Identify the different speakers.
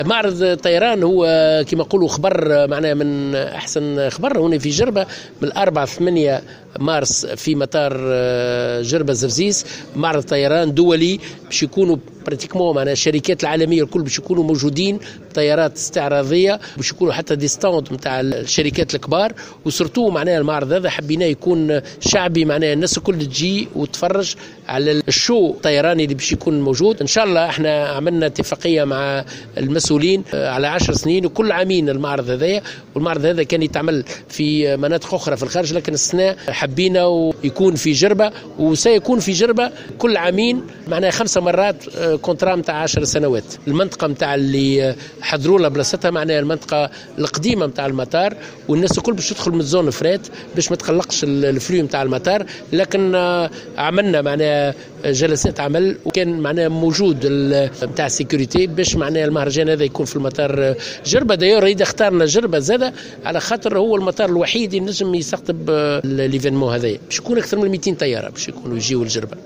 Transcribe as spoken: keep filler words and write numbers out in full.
Speaker 1: معرض الطيران هو كما نقولوا خبر معناها من احسن خبر هنا في جربه من الأربعة ثمانية مارس في مطار جربه زرزيس. معرض طيران دولي باش يكونوا براتيكمون معناها الشركات العالميه الكل باش يكونوا موجودين، طيارات استعراضيه باش يكونوا حتى دي ستاند نتاع الشركات الكبار، وسرتو معناها المعرض هذا حبيناه يكون شعبي، معناها الناس الكل تجي وتفرج على الشو الطيراني اللي باش يكون موجود. ان شاء الله احنا عملنا اتفاقيه مع المسؤولين على عشر سنين وكل عامين المعرض هذايا، والمعرض هذا كان يتعمل في مناطق اخرى في الخارج، لكن السنه حبينا ويكون في جربه، وسيكون في جربه كل عامين معناها خمسه مرات كونترا نتاع عشر سنوات. المنطقه نتاع اللي حضروا لها بلاصتها معناها المنطقه القديمه نتاع المطار، والناس الكل باش تدخل من الزون فرات باش ما تقلقش الفلو نتاع المطار. لكن عملنا معناها جلسات عمل وكان معناها موجود نتاع السيكوريتي باش معناها المهرجان هذا يكون في المطار جربه. دايور اذا اختارنا جربه زاده على خاطر هو المطار الوحيد اللي نجم يستقطب ليفينمون هذايا، باش يكون اكثر من مئتين طياره باش يكونوا يجيوا لجربه.